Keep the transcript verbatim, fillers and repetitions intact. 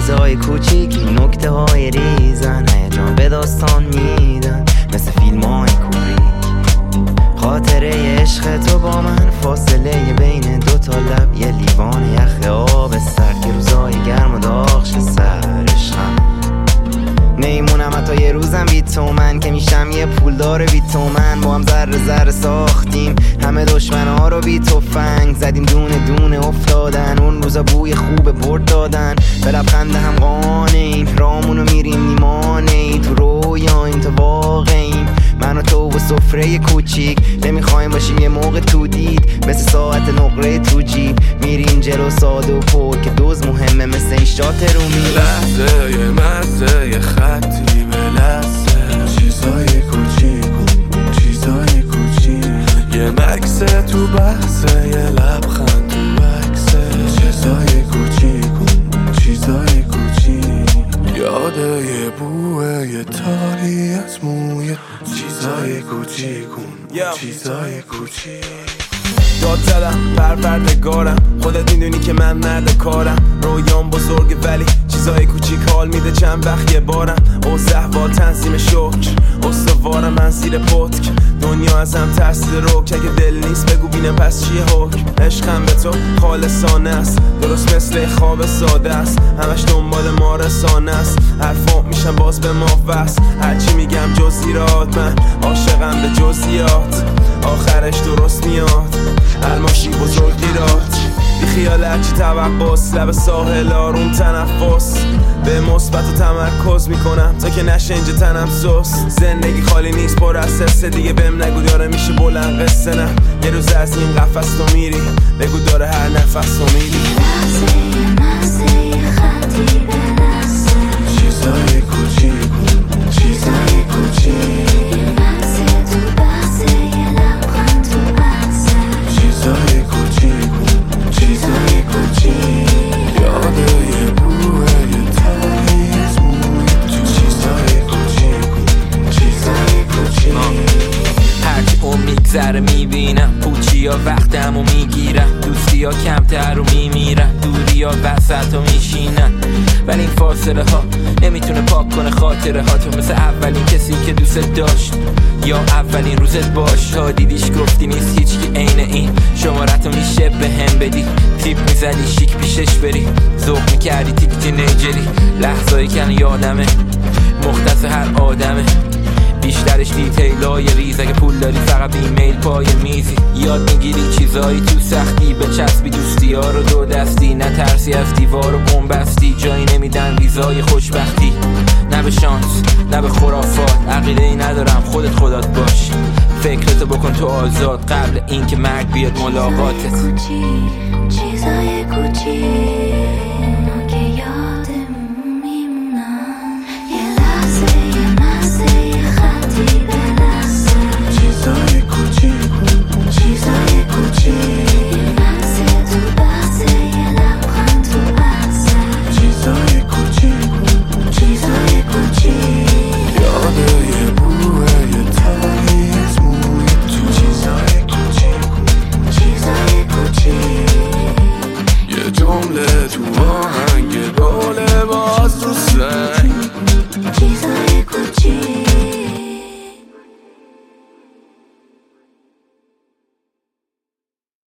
چیزای کوچیک، این نکته های ریزن هیجان به داستان میدن مثل فیلم های کوبریک. خاطره عشق تو با من، فاصله بین دو تا لب، یه لیوان یخ آب سرد که روزای گرم و داغش سرش هم نیمونم حتی یه روزم بی تو من، که میشم یه پولدار بی تو من. با هم ذره ذره ساختیم همه دشمن ها رو بی تفنگ، زدیم دونه دونه افتادن، اون روزا بوی خوب برد دادن. به لبخند هم قانعیم رامونو میریم نیمانه، تو رویایم تا واقعیم، من و تو و سفره کوچیک. نمیخوایم باشیم یه موقع تو دید مثل ساعت نقره تو جیب، میریم جلو ساده و پر که دوز مهمه مثل این شات رومی. لحظه یه مزه یه خطی به لحظه، چیزای کوچیک چیزای کوچیک، یه مکسه تو بحثه، یه لبخند تو بکسه، چیزای کوچیک چیزای کوچیک، یاده یه بوه یه تاری از موی، چیزای کوچیک چیزای کوچیک. داد زدم پروردگارم، خودت میدونی که من مرد کارم، رویام بزرگه ولی چیزای کوچیک حال میده چند وقت یه بارم. اوزه با تنظیم شکر استوارم من زیر پتک، دنیا ازم ترسیده روک، اگه دل نیست بگو بینم پس چیه حکم. عشقم به تو خالصانه است، درست مثل خواب ساده است، همش دنبال ما رسانه است، حرفام میشم باز به ما وست، هرچی میگم جزئیات، من عاشقم به جزئیات، آخرش درست میاد الماشی بزرگ گیرات. بی خیال هرچی توقعست، لب ساحل آروم تنفس، به مثبت و تمرکز میکنم تا که نشه اینجا تنم سست. زندگی خالی نیست پر از حسه، دیگه بهم نگو داره میشه بلند قصه، نه یه روز از این قفس تو میری، بگو داره هر نفس تو میری. لحظه لحظه خطی به لحظه، چیزای کوچیک چیزای کوچیک، لحظه تو بحثه، یه لبخند تو بحثه، چیزای کوچیک چیزای کوچیک، یاده یه بوه یه تاری از موی، تو چیزای کوچیک چیزای کوچیک. هرچی اون میگذره میبینم پوچی ها وقتمو میگیرم، دوستی ها کمتر رو میمیرم، دوری ها وسط رو میشینم، ولی این فاصله ها نمیتونه پاک کنه خاطره ها تو، مثل اولین کسی که دوست داشت یا اولین روزت باش، تا دیدیش گفتی نیست هیچ کی عین این، شمارتو میشه به هم بدی، تیپ میزدی شیک پیشش بری، ذوق میکردی تیک تینیجری، لحظایی که یادمه مختص هر آدمه، بیشترش دیتیلای ریز، اگه پول داری فقط ایمیل پای میزی، یاد میگیری چیزایی تو سختی، به چسبی دوستی ها رو دو دستی، نترسی از دیوار و بنبستی، جایی نمیدن ویزای خوشبختی، نه به شانس نه به خرافات، عقیده ای ندارم خودت خدات باش، فکرتو بکن تو آزاد قبل این که مرگ بیاد ملاقاتت. چیزای کوچیک که یادمون میمونن، یه لحظه یه لحظه یه خطی به لحظه، چیزای کوچیک چیزای کوچیک، لحظه تو بحثه، یه لبخند تو بحثه، چیزای کوچیک چیزای کوچیک، یاده یه بوه یه تاری از موی، تو چیزای کوچیک چیزای کوچیک، یه جمله تو آهنگ